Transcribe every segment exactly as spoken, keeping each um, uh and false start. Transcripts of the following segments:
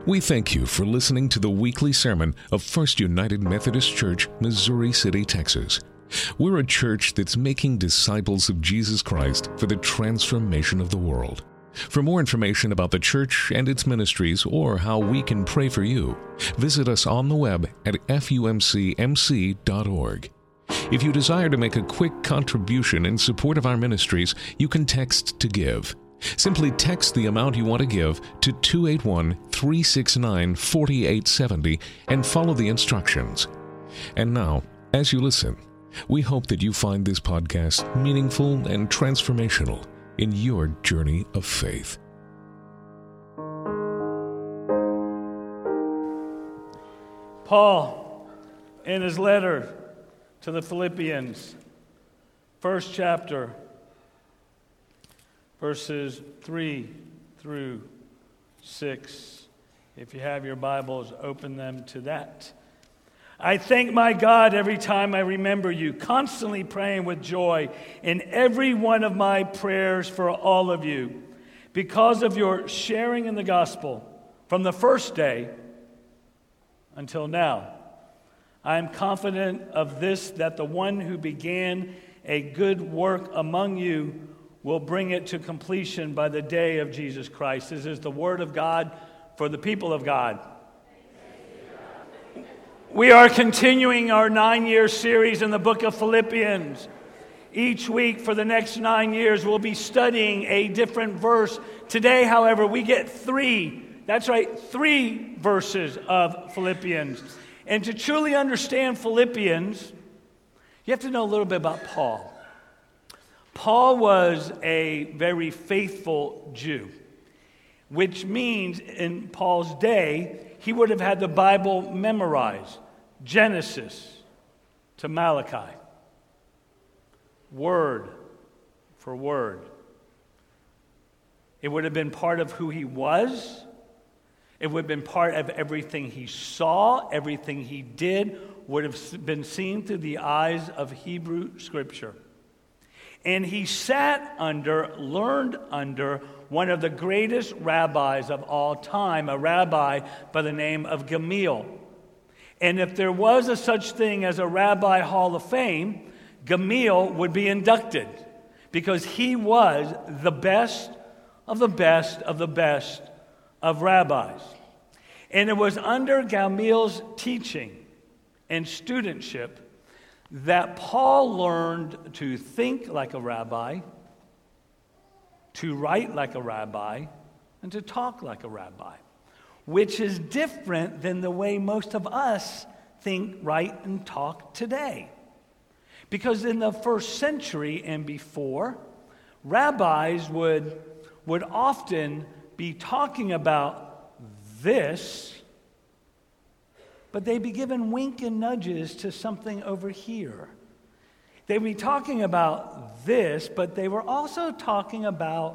We thank you for listening to the weekly sermon of First United Methodist Church, Missouri City, Texas. We're a church that's making disciples of Jesus Christ for the transformation of the world. For more information about the church and its ministries or how we can pray for you, visit us on the web at f u m c m c dot org. If you desire to make a quick contribution in support of our ministries, you can text to give. Simply text the amount you want to give to two eight one, three six nine, four eight seven zero and follow the instructions. And now, as you listen, we hope that you find this podcast meaningful and transformational in your journey of faith. Paul, in his letter to the Philippians, first chapter, verses three through six. If you have your Bibles, open them to that. I thank my God every time I remember you, constantly praying with joy in every one of my prayers for all of you, because of your sharing in the gospel from the first day until now. I am confident of this, that the one who began a good work among you will bring it to completion by the day of Jesus Christ. This is the word of God for the people of God. We are continuing our nine-year series in the book of Philippians. Each week for the next nine years, we'll be studying a different verse. Today, however, we get three, that's right, three verses of Philippians. And to truly understand Philippians, you have to know a little bit about Paul. Paul was a very faithful Jew, which means in Paul's day, he would have had the Bible memorized, Genesis to Malachi, word for word. It would have been part of who he was. It would have been part of everything he saw, everything he did would have been seen through the eyes of Hebrew Scripture. And he sat under, learned under, one of the greatest rabbis of all time, a rabbi by the name of Gamaliel. And if there was a such thing as a Rabbi Hall of Fame, Gamaliel would be inducted, because he was the best of the best of the best of rabbis. And it was under Gamaliel's teaching and studentship that Paul learned to think like a rabbi, to write like a rabbi, and to talk like a rabbi, which is different than the way most of us think, write, and talk today. Because in the first century and before, rabbis would, would often be talking about this, but they'd be given wink and nudges to something over here. They'd be talking about this, but they were also talking about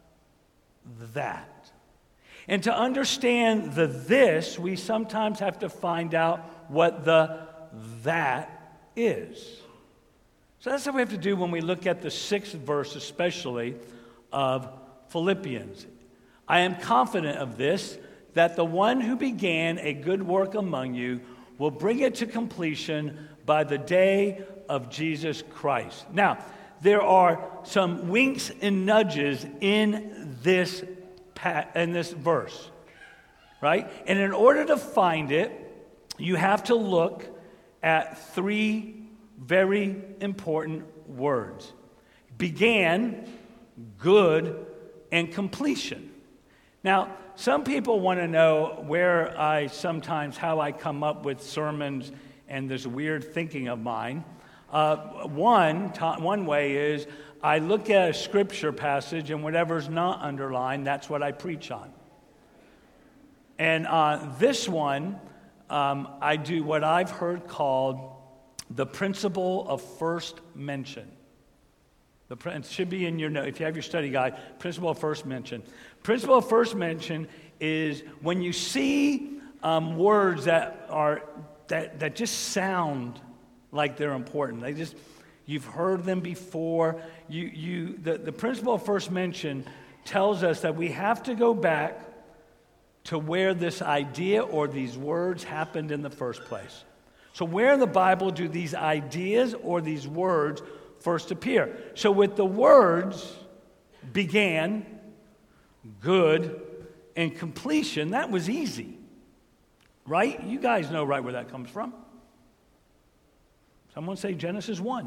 that. And to understand the this, we sometimes have to find out what the that is. So that's what we have to do when we look at the sixth verse, especially of Philippians. I am confident of this, that the one who began a good work among you will bring it to completion by the day of Jesus Christ. Now, there are some winks and nudges in this in this verse, right? And in order to find it, you have to look at three very important words: began, good, and completion. Now, some people want to know where I sometimes, how I come up with sermons and this weird thinking of mine. Uh, one, ta- one way is I look at a scripture passage, and whatever's not underlined, that's what I preach on. And uh, this one, um, I do what I've heard called the principle of first mention. The, it should be in your note. If you have your study guide, principle of first mention. Principle of first mention is when you see um, words that are that that just sound like they're important. They just you've heard them before. You you the, the principle of first mention tells us that we have to go back to where this idea or these words happened in the first place. So where in the Bible do these ideas or these words first appear? So with the words began, good, and completion, that was easy. Right? You guys know right where that comes from. Someone say Genesis one.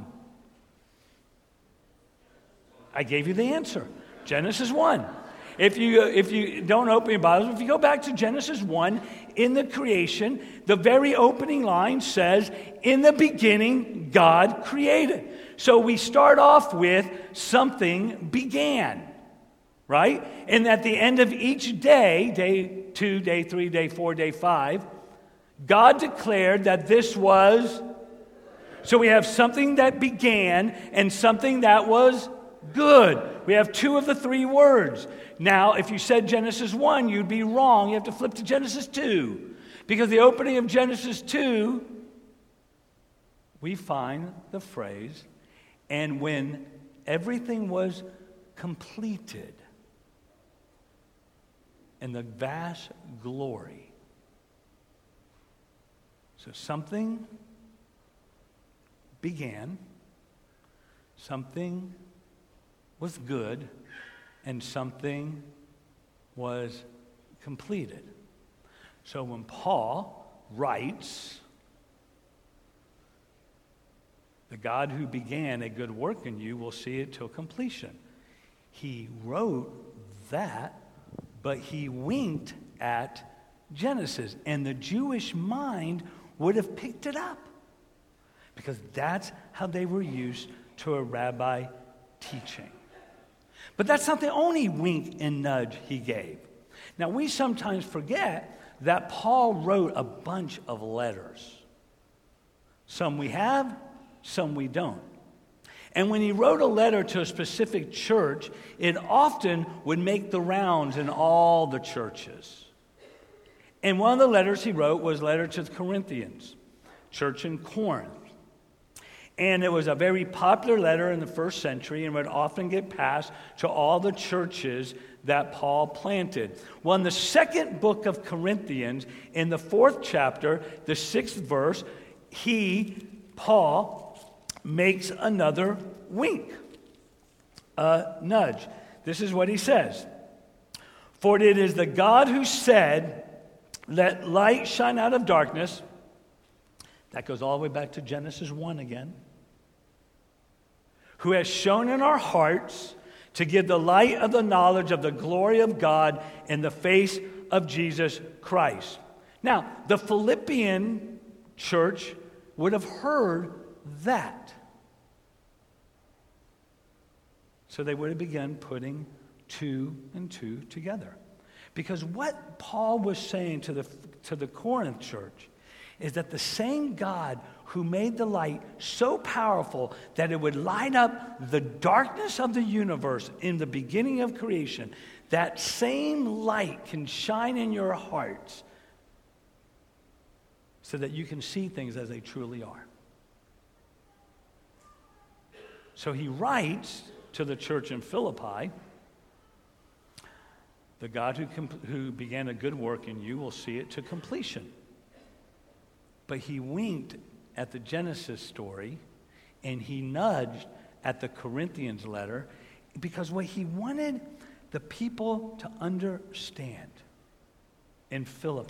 I gave you the answer. Genesis one. If you, if you don't open your Bibles, if you go back to Genesis one, in the creation, the very opening line says, in the beginning, God created. So we start off with something began, right? And at the end of each day, day two, day three, day four, day five, God declared that this was, so we have something that began and something that was good. We have two of the three words. Now, if you said Genesis one, you'd be wrong. You have to flip to Genesis two. Because the opening of Genesis two, we find the phrase, and when everything was completed in the vast glory. So something began, something was good, and something was completed. So when Paul writes, the God who began a good work in you will see it till completion. He wrote that, but he winked at Genesis, and the Jewish mind would have picked it up because that's how they were used to a rabbi teaching. But that's not the only wink and nudge he gave. Now, we sometimes forget that Paul wrote a bunch of letters. Some we have, some we don't. And when he wrote a letter to a specific church, it often would make the rounds in all the churches. And one of the letters he wrote was a letter to the Corinthians, church in Corinth. And it was a very popular letter in the first century and would often get passed to all the churches that Paul planted. Well, in the second book of Corinthians, in the fourth chapter, the sixth verse, he, Paul, makes another wink, a nudge. This is what he says. For it is the God who said, let light shine out of darkness. That goes all the way back to Genesis one again. Who has shone in our hearts to give the light of the knowledge of the glory of God in the face of Jesus Christ. Now, the Philippian church would have heard that. So they would have begun putting two and two together. Because what Paul was saying to the, to the Corinth church is that the same God who made the light so powerful that it would light up the darkness of the universe in the beginning of creation, that same light can shine in your hearts so that you can see things as they truly are. So he writes to the church in Philippi, the God who, comp- who began a good work in you will see it to completion. But he winked at the Genesis story, and he nudged at the Corinthians letter, because what he wanted the people to understand in Philippi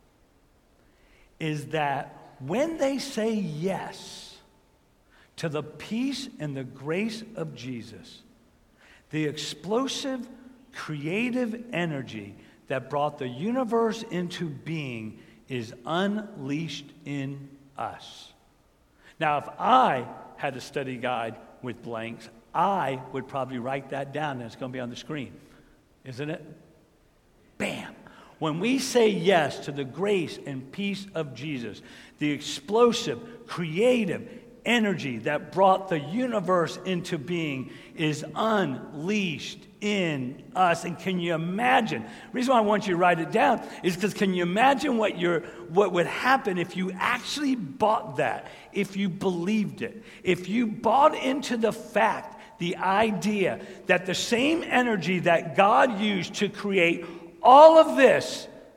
is that when they say yes to the peace and the grace of Jesus, the explosive, creative energy that brought the universe into being is unleashed in us. Now, if I had a study guide with blanks, I would probably write that down, and it's going to be on the screen. Isn't it? Bam! When we say yes to the grace and peace of Jesus, the explosive, creative energy that brought the universe into being is unleashed in us. And can you imagine? The reason why I want you to write it down is because can you imagine what your what would happen if you actually bought that, if you believed it, if you bought into the fact, the idea that the same energy that God used to create all of this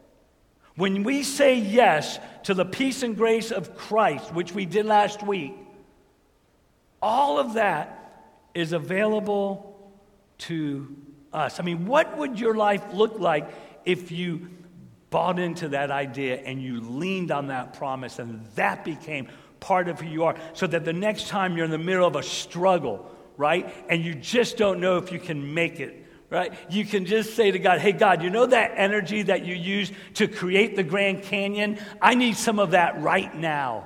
When we say yes to the peace and grace of Christ, which we did last week, all of that is available to us. I mean, what would your life look like if you bought into that idea and you leaned on that promise and that became part of who you are, so that the next time you're in the middle of a struggle, right, and you just don't know if you can make it, right, you can just say to God, hey, God, you know that energy that you used to create the Grand Canyon? I need some of that right now.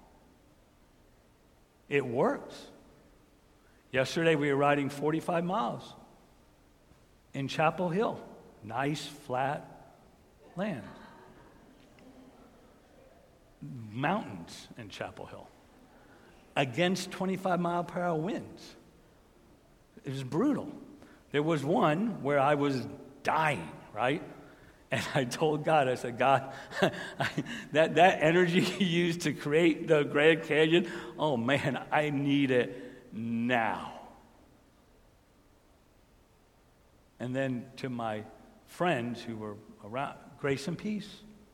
It works. Yesterday we were riding forty-five miles in Chapel Hill. Nice, flat land. Mountains in Chapel Hill. Against twenty-five mile per hour winds. It was brutal. There was one where I was dying, right? And I told God, I said, God, that, that energy you used to create the Grand Canyon, oh man, I need it now. And then to my friends who were around, grace and peace.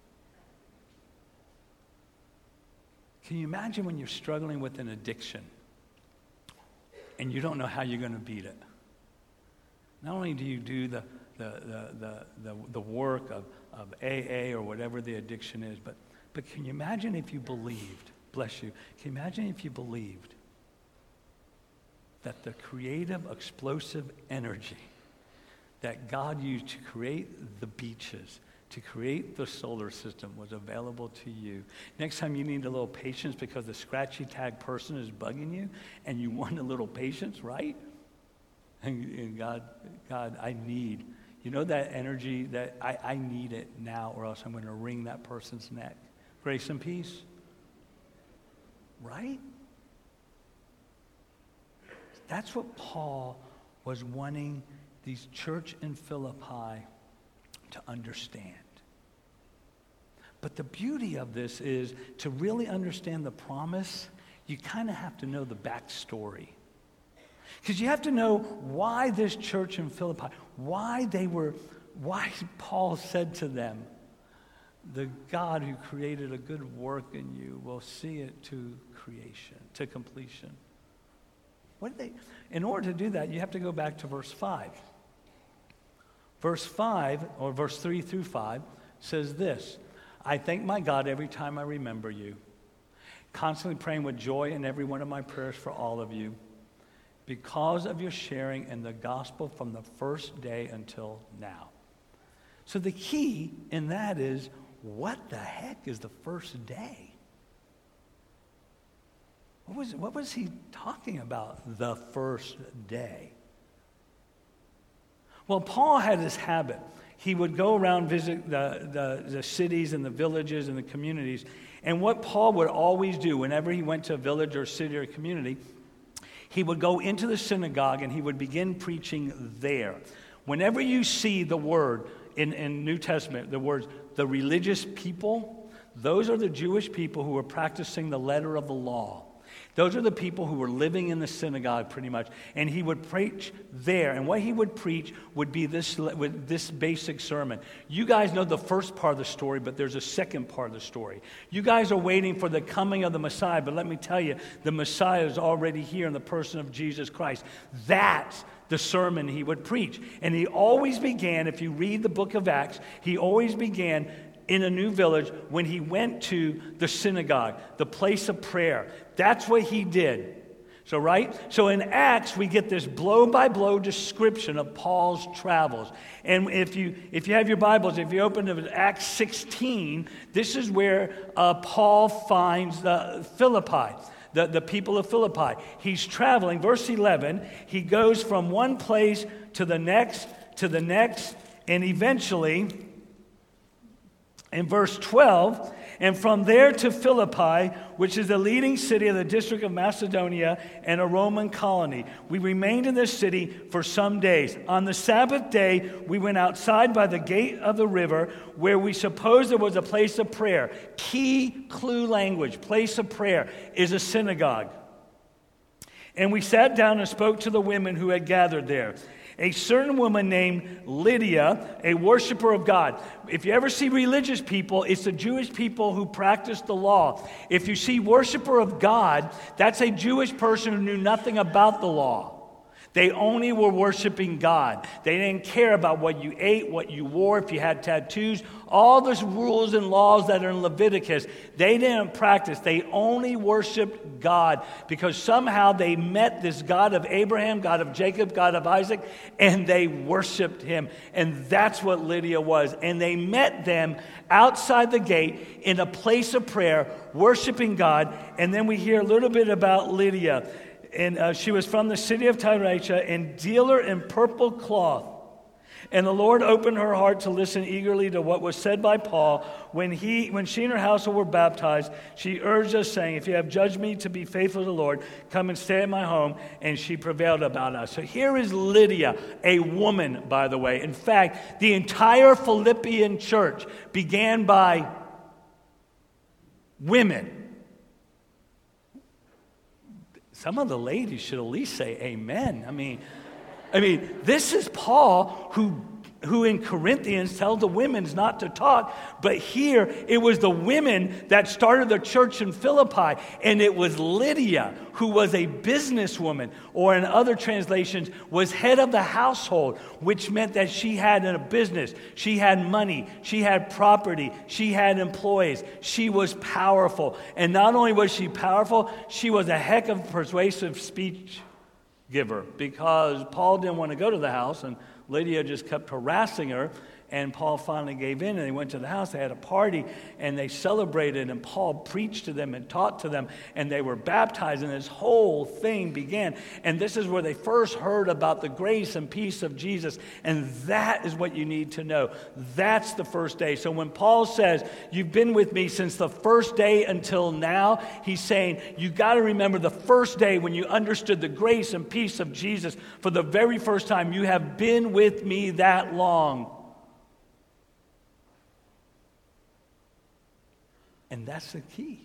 Can you imagine when you're struggling with an addiction and you don't know how you're going to beat it? Not only do you do the the the the, the, the work of, of A A or whatever the addiction is, but, but can you imagine if you believed, bless you, can you imagine if you believed that the creative, explosive energy that God used to create the beaches, to create the solar system, was available to you? Next time you need a little patience because the scratchy tag person is bugging you and you want a little patience, right? And, and God, God, I need, you know that energy, that I, I need it now or else I'm going to wring that person's neck. Grace and peace. Right? That's what Paul was wanting these church in Philippi to understand. But the beauty of this is, to really understand the promise, you kind of have to know the backstory. Because you have to know why this church in Philippi, why they were, why Paul said to them, the God who created a good work in you will see it to creation, to completion. What did they, in order to do that, you have to go back to verse five. Verse five, or verse three through five, says this: I thank my God every time I remember you, constantly praying with joy in every one of my prayers for all of you, because of your sharing in the gospel from the first day until now. So the key in that is, what the heck is the first day? What was, what was he talking about, the first day? Well, Paul had this habit. He would go around, visit the, the, the cities and the villages and the communities. And what Paul would always do whenever he went to a village or city or community, he would go into the synagogue and he would begin preaching there. Whenever you see the word in, in New Testament, the words, the religious people, those are the Jewish people who were practicing the letter of the law. Those are the people who were living in the synagogue pretty much. And he would preach there. And what he would preach would be this, with this basic sermon. You guys know the first part of the story, but there's a second part of the story. You guys are waiting for the coming of the Messiah, but let me tell you, the Messiah is already here in the person of Jesus Christ. That's the sermon he would preach. And he always began, if you read the book of Acts, he always began in a new village when he went to the synagogue, the place of prayer. That's what he did. So, right? So in Acts, we get this blow-by-blow description of Paul's travels. And if you if you have your Bibles, if you open to Acts sixteen, this is where uh, Paul finds uh, Philippi, the, the people of Philippi. He's traveling. Verse eleven, he goes from one place to the next, to the next, and eventually, in verse twelve, and from there to Philippi, which is the leading city of the district of Macedonia and a Roman colony. We remained in this city for some days. On the Sabbath day, we went outside by the gate of the river, where we supposed there was a place of prayer. Key clue language, place of prayer, is a synagogue. And we sat down and spoke to the women who had gathered there. A certain woman named Lydia, a worshiper of God. If you ever see religious people, it's the Jewish people who practice the law. If you see worshiper of God, that's a Jewish person who knew nothing about the law. They only were worshiping God. They didn't care about what you ate, what you wore, if you had tattoos, all those rules and laws that are in Leviticus. They didn't practice. They only worshiped God because somehow they met this God of Abraham, God of Jacob, God of Isaac, and they worshiped him. And that's what Lydia was. And they met them outside the gate in a place of prayer, worshiping God. And then we hear a little bit about Lydia. And uh, she was from the city of Thyatira and dealer in purple cloth. And the Lord opened her heart to listen eagerly to what was said by Paul. When he, when she and her household were baptized, she urged us, saying, if you have judged me to be faithful to the Lord, come and stay at my home. And she prevailed about us. So here is Lydia, a woman, by the way. In fact, the entire Philippian church began by women. Some of the ladies should at least say amen. I mean, I mean, this is Paul who, who in Corinthians tells the women not to talk, but here it was the women that started the church in Philippi, and it was Lydia who was a businesswoman, or in other translations, was head of the household, which meant that she had a business, she had money, she had property, she had employees, she was powerful. And not only was she powerful, she was a heck of a persuasive speech giver, because Paul didn't want to go to the house, and Lydia just kept harassing her, and Paul finally gave in, and they went to the house. They had a party, and they celebrated, and Paul preached to them and taught to them, and they were baptized, and this whole thing began. And this is where they first heard about the grace and peace of Jesus, and that is what you need to know. That's the first day. So when Paul says, you've been with me since the first day until now, he's saying, you got to remember the first day when you understood the grace and peace of Jesus for the very first time. You have been with me that long. And that's the key.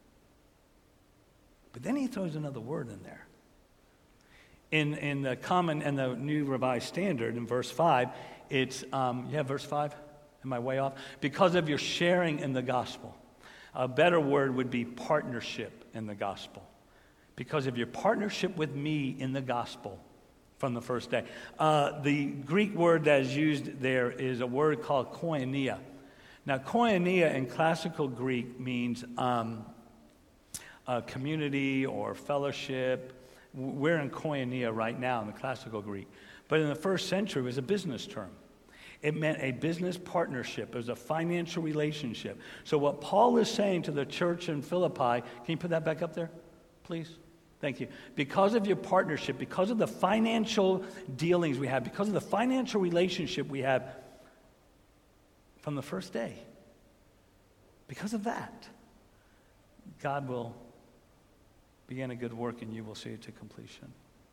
But then he throws another word in there. In in the common and the New Revised Standard, in verse five, it's, um, you have verse five? Am I way off? Because of your sharing in the gospel. A better word would be partnership in the gospel. Because of your partnership with me in the gospel from the first day. Uh, the Greek word that is used there is a word called koinonia. Now, koinonia in classical Greek means um, a community or fellowship. We're in koinonia right now in the classical Greek. But in the first century, it was a business term. It meant a business partnership. It was a financial relationship. So what Paul is saying to the church in Philippi, can you put that back up there, please? Thank you. Because of your partnership, because of the financial dealings we have, because of the financial relationship we have, from the first day. Because of that, God will begin a good work and you will see it to completion.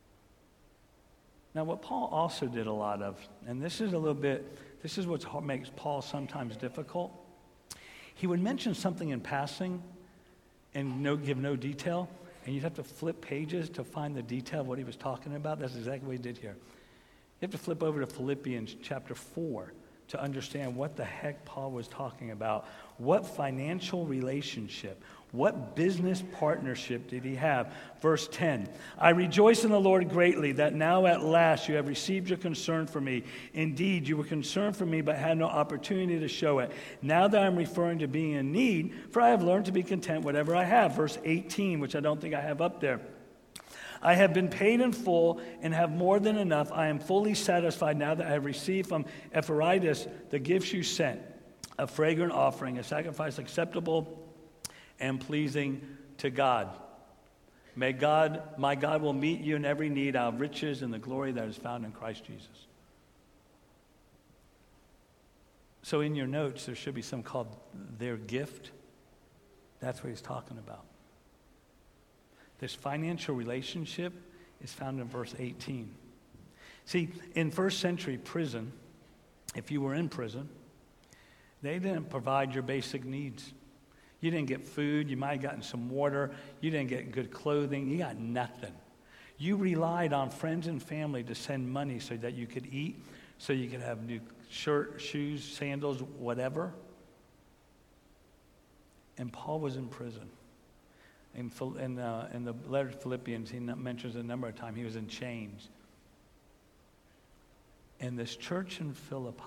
Now, what Paul also did a lot of, and this is a little bit, this is what makes Paul sometimes difficult. He would mention something in passing and no, give no detail, and you'd have to flip pages to find the detail of what he was talking about. That's exactly what he did here. You have to flip over to Philippians chapter four. To understand what the heck Paul was talking about. What financial relationship, what business partnership did he have? Verse ten, I rejoice in the Lord greatly that now at last you have received your concern for me. Indeed, you were concerned for me but had no opportunity to show it. Now that I'm referring to being in need, for I have learned to be content whatever I have. Verse eighteen, which I don't think I have up there. I have been paid in full and have more than enough. I am fully satisfied now that I have received from Epaphroditus the gifts you sent, a fragrant offering, a sacrifice acceptable and pleasing to God. May God, my God will meet you in every need out of riches and the glory that is found in Christ Jesus. So in your notes, there should be some called their gift. That's what he's talking about. This financial relationship is found in verse eighteen. See, in first century prison, if you were in prison, they didn't provide your basic needs. You didn't get food. You might have gotten some water. You didn't get good clothing. You got nothing. You relied on friends and family to send money so that you could eat, so you could have new shirt, shoes, sandals, whatever. And Paul was in prison. In, in, uh, in the letter to Philippians, he mentions a number of times he was in chains. And this church in Philippi,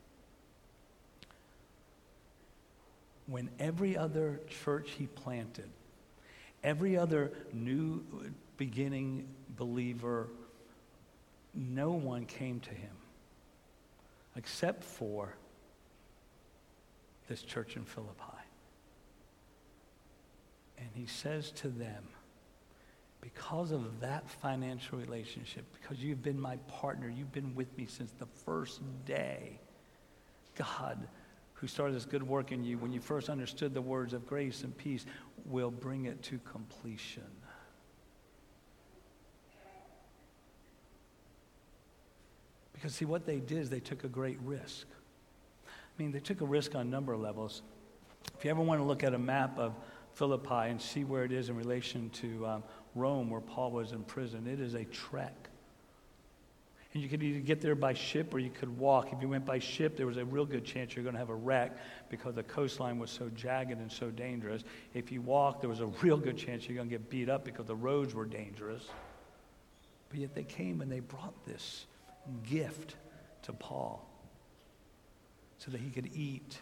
when every other church he planted, every other new beginning believer, no one came to him except for this church in Philippi. And he says to them, because of that financial relationship, because you've been my partner, you've been with me since the first day, God, who started this good work in you, when you first understood the words of grace and peace, will bring it to completion. Because see, what they did is they took a great risk. I mean, they took a risk on a number of levels. If you ever want to look at a map of Philippi and see where it is in relation to um, Rome, where Paul was in prison, it is a trek. And you could either get there by ship or you could walk. If you went by ship, there was a real good chance you're going to have a wreck because the coastline was so jagged and so dangerous. If you walked, there was a real good chance you're going to get beat up because the roads were dangerous. But yet they came and they brought this gift to Paul so that he could eat.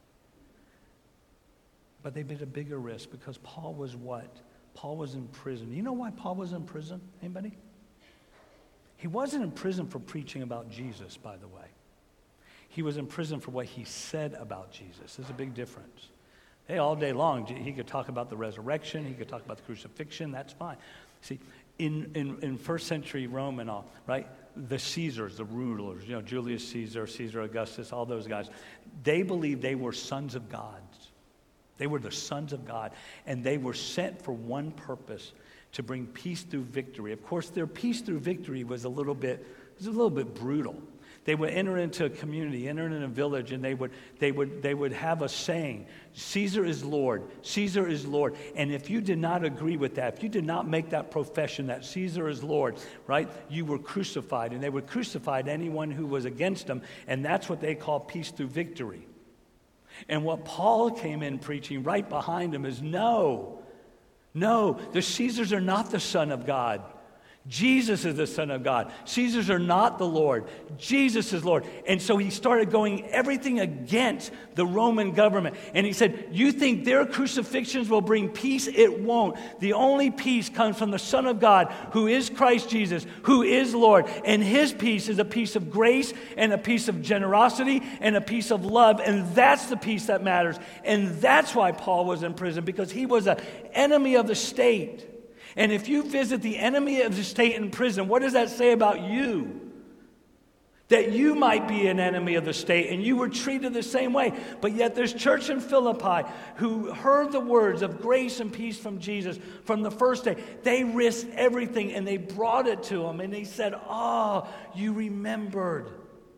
But they made a bigger risk because Paul was what? Paul was in prison. You know why Paul was in prison? Anybody? He wasn't in prison for preaching about Jesus, by the way. He was in prison for what he said about Jesus. There's a big difference. Hey, all day long, he could talk about the resurrection. He could talk about the crucifixion. That's fine. See, in, in, in first century Rome and all, right, the Caesars, the rulers, you know, Julius Caesar, Caesar Augustus, all those guys, they believed they were sons of God. They were the sons of God, and they were sent for one purpose, to bring peace through victory. Of course, their peace through victory was a little bit, was a little bit brutal. They would enter into a community, enter in a village, and they would, they would, they would have a saying, Caesar is Lord, Caesar is Lord. And if you did not agree with that, if you did not make that profession that Caesar is Lord, right, you were crucified. And they would crucify anyone who was against them, and that's what they call peace through victory. And what Paul came in preaching right behind him is no, no, the Caesars are not the Son of God. Jesus is the Son of God. Caesars are not the Lord. Jesus is Lord. And so he started going everything against the Roman government. And he said, you think their crucifixions will bring peace? It won't. The only peace comes from the Son of God, who is Christ Jesus, who is Lord. And his peace is a peace of grace and a peace of generosity and a peace of love. And that's the peace that matters. And that's why Paul was in prison, because he was an enemy of the state. And if you visit the enemy of the state in prison, what does that say about you? That you might be an enemy of the state and you were treated the same way. But yet this church in Philippi who heard the words of grace and peace from Jesus from the first day, they risked everything and they brought it to him. And they said, oh, you remembered.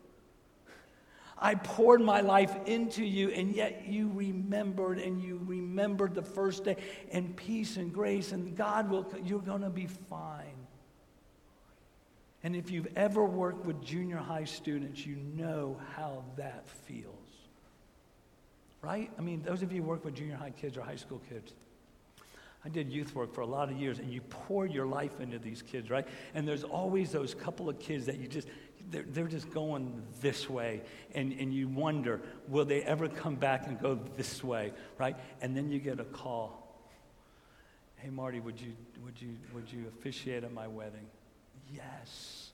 I poured my life into you, and yet you remembered, and you remembered the first day, and peace and grace, and God will, you're going to be fine. And if you've ever worked with junior high students, you know how that feels. Right? I mean, those of you who work with junior high kids or high school kids, I did youth work for a lot of years, and you pour your life into these kids, right? And there's always those couple of kids that you just, they're, they're just going this way, and, and you wonder, will they ever come back and go this way, right? And then you get a call. Hey, Marty, would you, would you, would you officiate at my wedding? Yes.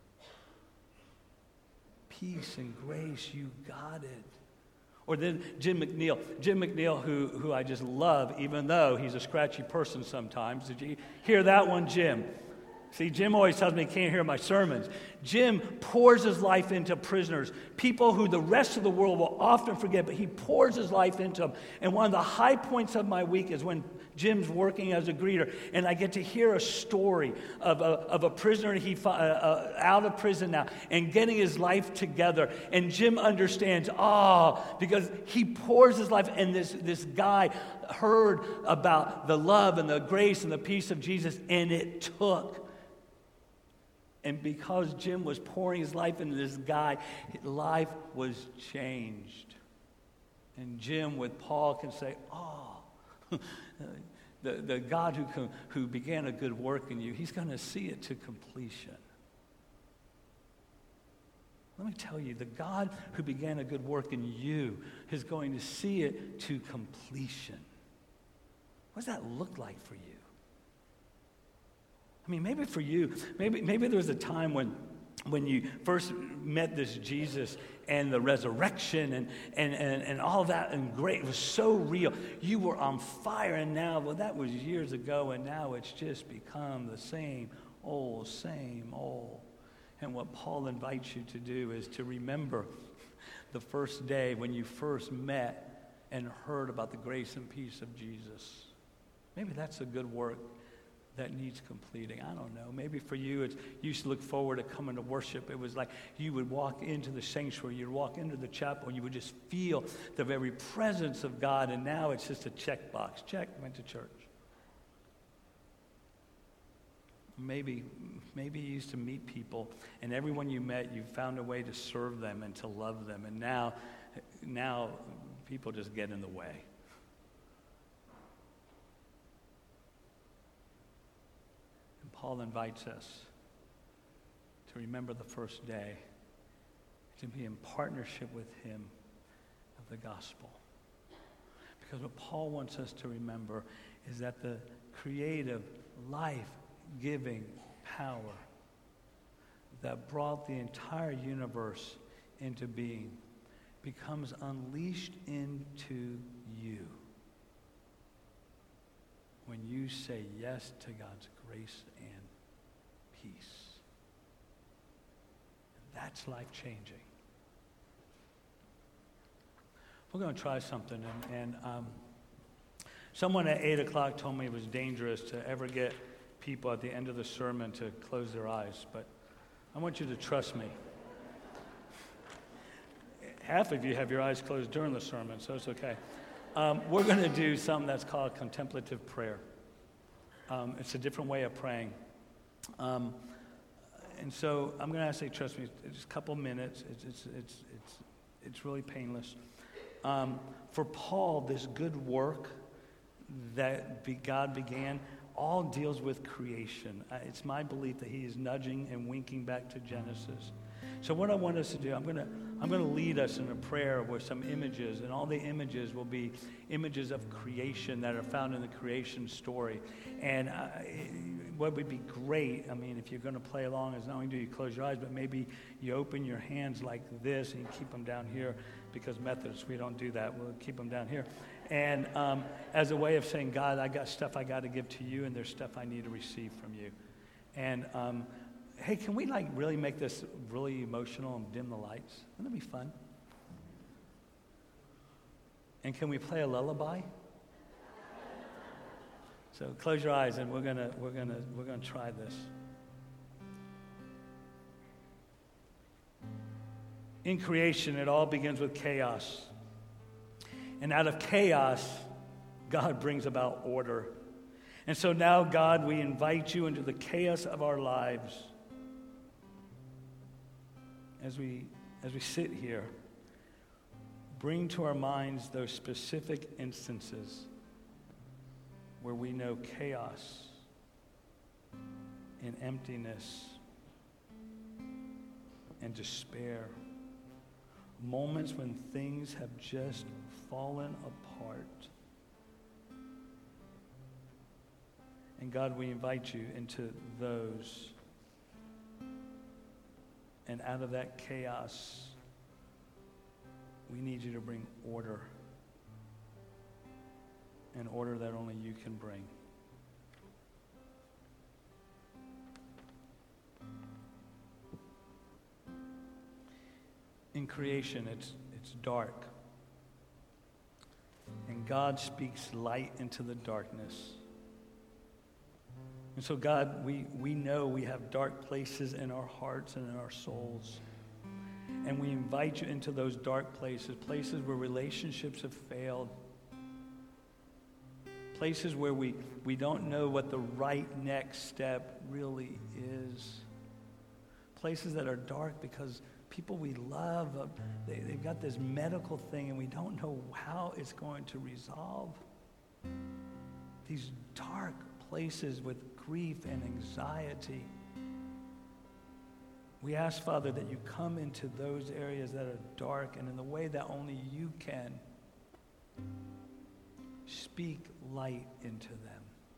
Peace and grace, you got it. Or then Jim McNeil. Jim McNeil, who, who I just love, even though he's a scratchy person sometimes. Did you hear that one, Jim? See, Jim always tells me he can't hear my sermons. Jim pours his life into prisoners, people who the rest of the world will often forget, but he pours his life into them. And one of the high points of my week is when Jim's working as a greeter, and I get to hear a story of a, of a prisoner he uh, uh, out of prison now and getting his life together. And Jim understands, ah, oh, because he pours his life, and this, this guy heard about the love and the grace and the peace of Jesus, and it took And because Jim was pouring his life into this guy, his life was changed. And Jim, with Paul, can say, oh, the, the God who, who began a good work in you, he's going to see it to completion. Let me tell you, the God who began a good work in you is going to see it to completion. What does that look like for you? I mean, maybe for you, maybe maybe there was a time when when you first met this Jesus and the resurrection and, and, and, and all that and great, it was so real. You were on fire, and now, well, that was years ago, and now it's just become the same old, same old. And what Paul invites you to do is to remember the first day when you first met and heard about the grace and peace of Jesus. Maybe that's a good work that needs completing. I don't know. Maybe for you, it's, you used to look forward to coming to worship. It was like you would walk into the sanctuary, you'd walk into the chapel, and you would just feel the very presence of God, and now it's just a checkbox. Check, went to church. Maybe, maybe you used to meet people, and everyone you met, you found a way to serve them and to love them, and now, now people just get in the way. Paul invites us to remember the first day, to be in partnership with him of the gospel. Because what Paul wants us to remember is that the creative, life-giving power that brought the entire universe into being becomes unleashed into you when you say yes to God's grace and peace. And that's life-changing. We're going to try something, and, and um, someone at eight o'clock told me it was dangerous to ever get people at the end of the sermon to close their eyes, but I want you to trust me. Half of you have your eyes closed during the sermon, so it's okay. Um, we're going to do something that's called contemplative prayer. Um, it's a different way of praying. Um, and so I'm going to ask you, trust me, it's a couple minutes. It's, it's, it's, it's, it's really painless. Um, for Paul, this good work that be, God began all deals with creation. Uh, it's my belief that he is nudging and winking back to Genesis. So what I want us to do, I'm going to I'm going to lead us in a prayer with some images, and all the images will be images of creation that are found in the creation story. And uh, what would be great, I mean, if you're going to play along, is not only do you close your eyes, but maybe you open your hands like this and you keep them down here, because Methodists, we don't do that. We'll keep them down here. And um, as a way of saying, God, I got stuff I got to give to you, and there's stuff I need to receive from you. And um, hey, can we like really make this really emotional and dim the lights? Wouldn't that be fun? And can we play a lullaby? So close your eyes, and we're gonna we're gonna we're gonna try this. In creation, it all begins with chaos. And out of chaos, God brings about order. And so now, God, we invite you into the chaos of our lives. As we, as we sit here, bring to our minds those specific instances where we know chaos and emptiness and despair. Moments when things have just fallen apart. And God, we invite you into those. And out of that chaos, we need you to bring order. An order that only you can bring. In creation, it's it's dark. And God speaks light into the darkness. And so, God, we, we know we have dark places in our hearts and in our souls. And we invite you into those dark places, places where relationships have failed, places where we, we don't know what the right next step really is. places that are dark because people we love, uh, they, they've got this medical thing and we don't know how it's going to resolve. These dark places with grief and anxiety. We ask, Father, that you come into those areas that are dark and in the way that only you can. Speak light into them.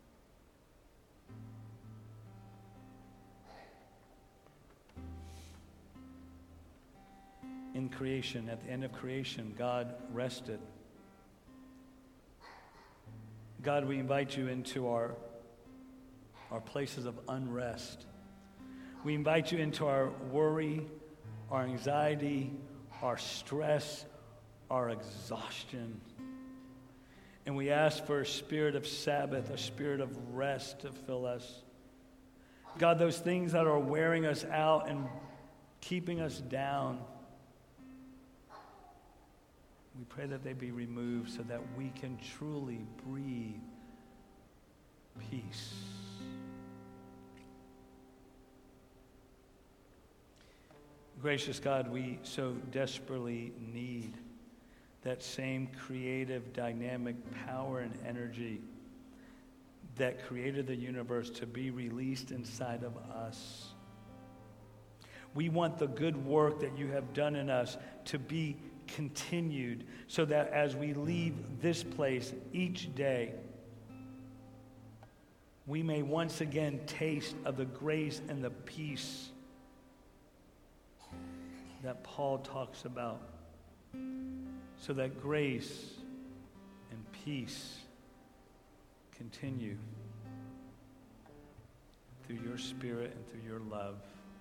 In creation, at the end of creation, God rested. God, we invite you into our, our places of unrest. We invite you into our worry, our anxiety, our stress, our exhaustion. And we ask for a spirit of Sabbath, a spirit of rest to fill us. God, those things that are wearing us out and keeping us down, we pray that they be removed so that we can truly breathe peace. Gracious God, we so desperately need that same creative, dynamic power and energy that created the universe to be released inside of us. We want the good work that you have done in us to be continued so that as we leave this place each day, we may once again taste of the grace and the peace that Paul talks about, so that grace and peace continue through your Spirit and through your love.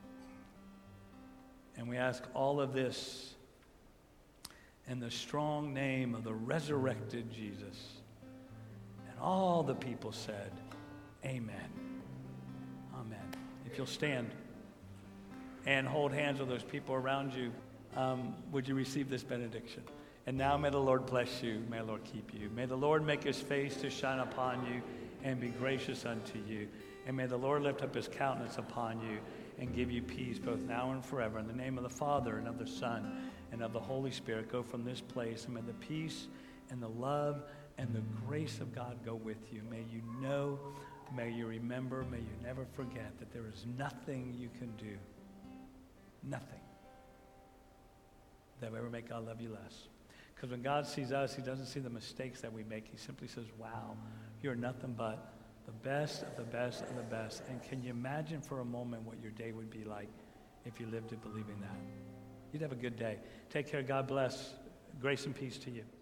And we ask all of this in the strong name of the resurrected Jesus. And all the people said, amen. Amen. If you'll stand and hold hands with those people around you, um, would you receive this benediction? And now may the Lord bless you. May the Lord keep you. May the Lord make his face to shine upon you and be gracious unto you. And may the Lord lift up his countenance upon you and give you peace both now and forever. In the name of the Father and of the Son and of the Holy Spirit, go from this place. And may the peace and the love and the grace of God go with you. May you know, may you remember, may you never forget that there is nothing you can do, nothing that will ever make God love you less. Because when God sees us, he doesn't see the mistakes that we make. He simply says, wow, you're nothing but the best of the best of the best. And can you imagine for a moment what your day would be like if you lived it believing that? You'd have a good day. Take care. God bless. Grace and peace to you.